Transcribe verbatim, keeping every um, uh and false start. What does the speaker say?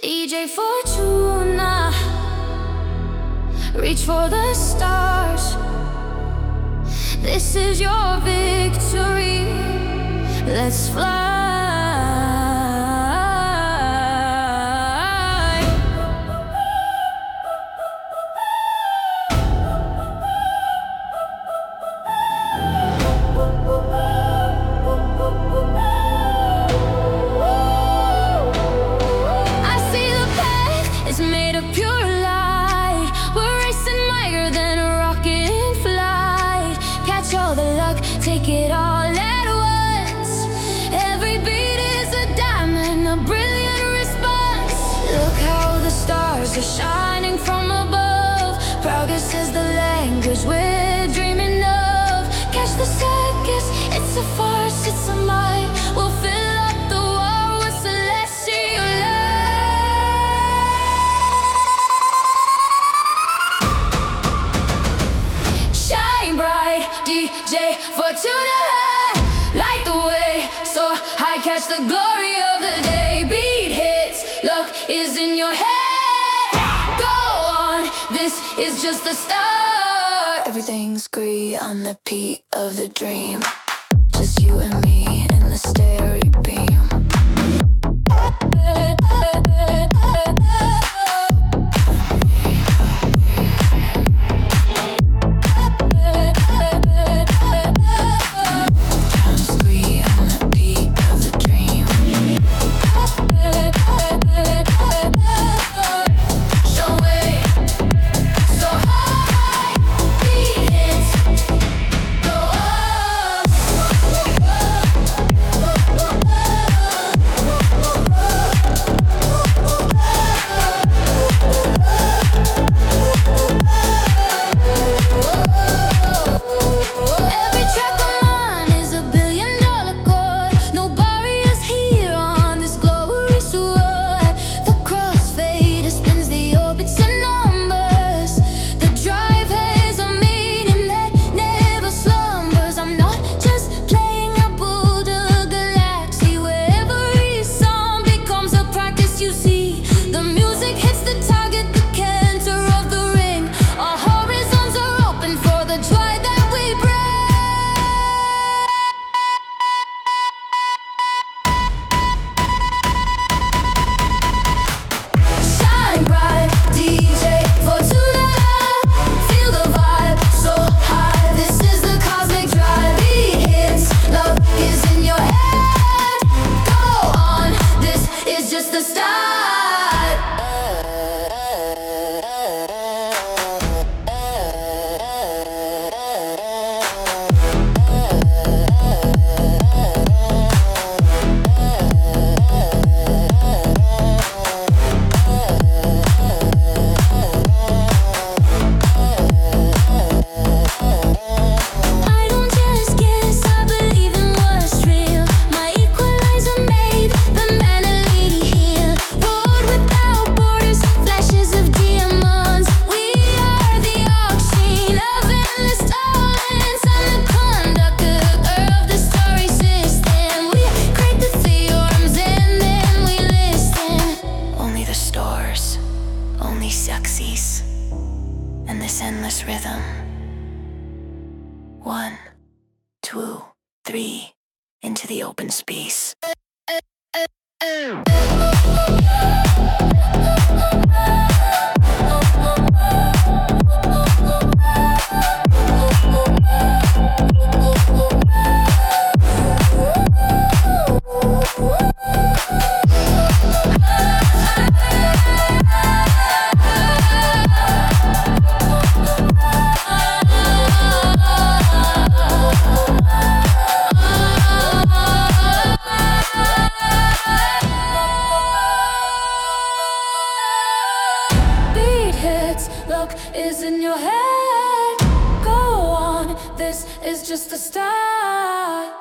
D J Fortuna, reach for the stars. This is your victory. Let's fly. Made of pure light, we're racing higher than a rocket in flight. Catch all the luck, take it all at once. Every beat is a diamond, a brilliant response. Look how the stars are shining from above. Progress is the language we're dreaming of. Catch the seconds, it's a farce, it's a lie. We'll fill up the war with celestial light. D J Fortuna, light the way, so high, catch the glory of the day. Beat hits, luck is in your head. Go on, this is just the start. Everything's green on the peak of the dream. Just you and me in the stereo beam. And this endless rhythm. One, two, three, into the open space. Luck is in your head. Go on, this is just the start.